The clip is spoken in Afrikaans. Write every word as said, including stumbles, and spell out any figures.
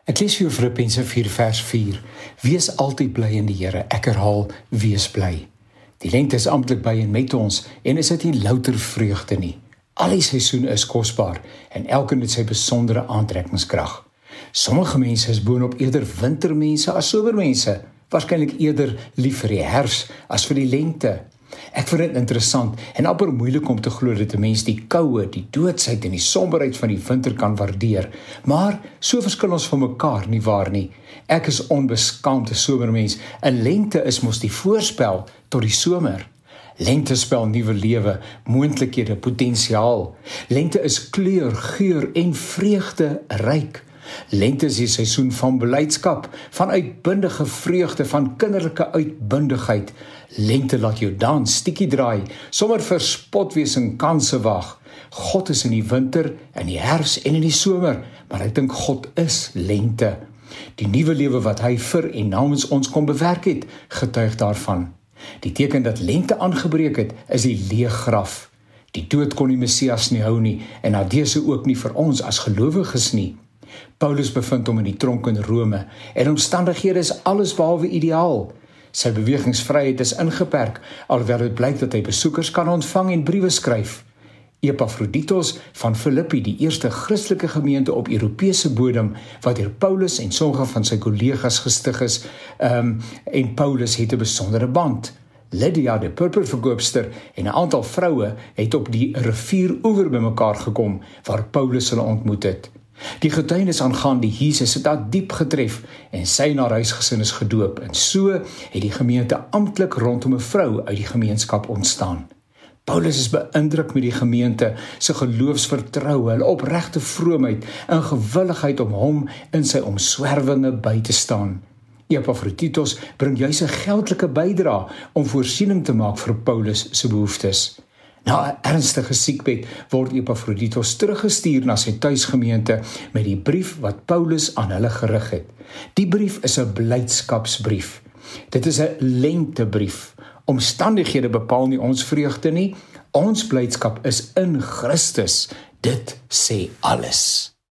Ek lees vir jou Filippense vier vers vier. Wees altyd bly in die Here. Ek herhaal, wees bly. Die lente is amptelik by en met ons en is dit nie louter vreugde nie. Al die seisoene is kosbaar en elkeen het sy besondere aantrekkingskrag. Sommige mense is boonop eerder wintermense as somermense, waarskynlik eerder lief vir die herfs as vir die lente. Ek vind dit interessant en amper moeilik om te glo dat 'n mens die koue, die doodsheid en die somberheid van die winter kan waardeer, maar so verskil ons van mekaar, nie waar nie? Ek is onbeskaamde somermens en lente is mos die voorspel tot die somer. Lente spel nuwe lewe, moontlikhede, potensiaal. Lente is kleur, geur en vreugde ryk. Lente is die seisoen van blydskap, van uitbundige vreugde, van kinderlike uitbundigheid. Lente laat jou dans, stikkie draai, sommer vir spot wees en kanse wag. God is in die winter, in die herfs en in die somer, maar ek dink God is lente. Die nuwe lewe wat hy vir en namens ons kom bewerk het, getuig daarvan. Die teken dat lente aangebreek het, is die leë graf. Die dood kon die Messias nie hou nie, en nadese ook nie vir ons as gelowiges nie. Paulus bevind hom in die tronk in Rome, en omstandighede is alles behalwe ideaal. Sy bewegingsvryheid is ingeperk, alhoewel dit blyk dat hy besoekers kan ontvang en briewe skryf. Epafroditos van Filippi, die eerste Christelike gemeente op Europese bodem, wat deur Paulus en sommige van sy kollegas gestig is, um, en Paulus het 'n besondere band. Lydia, die purperverkoopster, en 'n aantal vroue het op die rivieroewer bymekaar gekom, waar Paulus hulle ontmoet het. Die getuienis aangaande Jesus het haar diep getref en sy en haar huisgesin is gedoop, en so het die gemeente amptelik rondom 'n vrou uit die gemeenskap ontstaan. Paulus is beïndruk met die gemeente se geloofsvertroue, hulle opregte vroomheid en gewilligheid om hom in sy omswerwinge by te staan. Epafroditos bring juis 'n geldelike bydrae om voorsiening te maak vir Paulus se behoeftes. Na 'n ernstige siekbed word Epafroditos teruggestuur na sy tuisgemeente met die brief wat Paulus aan hulle gerig het. Die brief is 'n blydskapsbrief. Dit is 'n lentebrief. Omstandighede bepaal nie ons vreugde nie. Ons blydskap is in Christus. Dit sê alles.